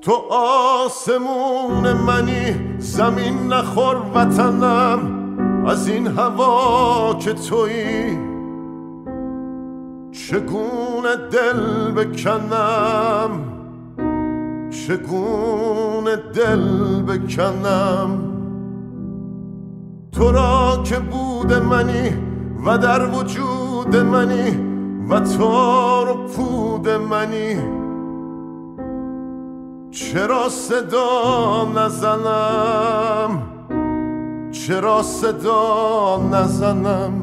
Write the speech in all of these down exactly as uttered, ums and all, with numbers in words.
تو آسمون منی، زمین نخور وطنم، از این هوا که تویی چگونه دل بکنم، چگونه دل بکنم. تو را که بود منی و در وجود منی و تار و پود منی، چرا صدا نزنم، چرا صدا نزنم.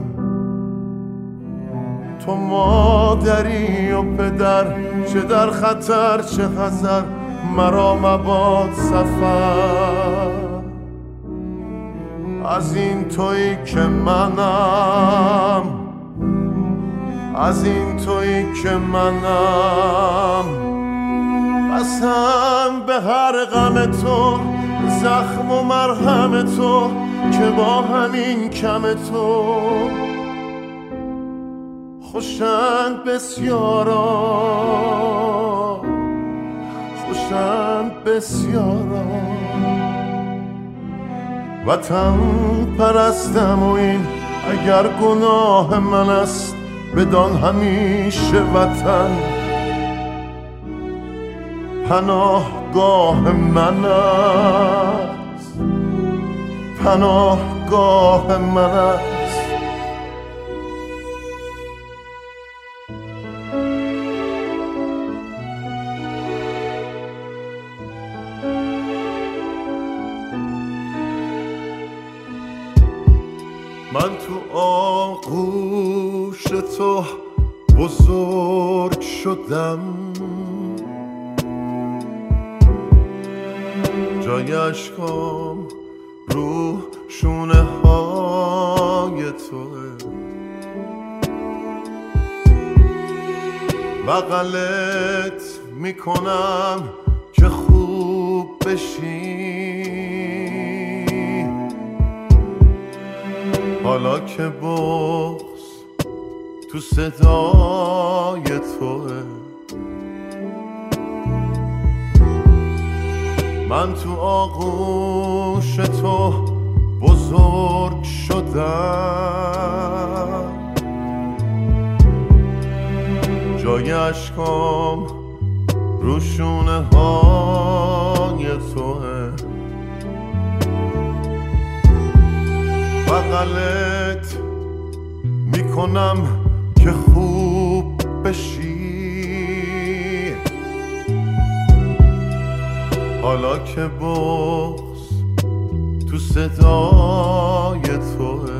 تو مادری و پدر، چه در خطر چه حذر، مرا مباد سفر. از این تویی که منم، از این تویی که منم. قسم به هر غم تو، زخم و مرهم تو، که با همین کم تو خوشند بسیارا، خوشند بسیارا. وطن پرستم و این اگر گناه من است، بدان همیشه وطن پناهگاه من است، پناهگاه من است. من تو آغوش تو بزرگ شدم، جای اشکام رو شونه های توه. بغلت میکنم که خوب بشی، حالا که بغض تو صدای توه. من تو آغوش تو بزرگ شدم، جای اشکام رو شونه های توه. بغلت میکنم که خوب بشی، حالا که بغض تو صدای توه.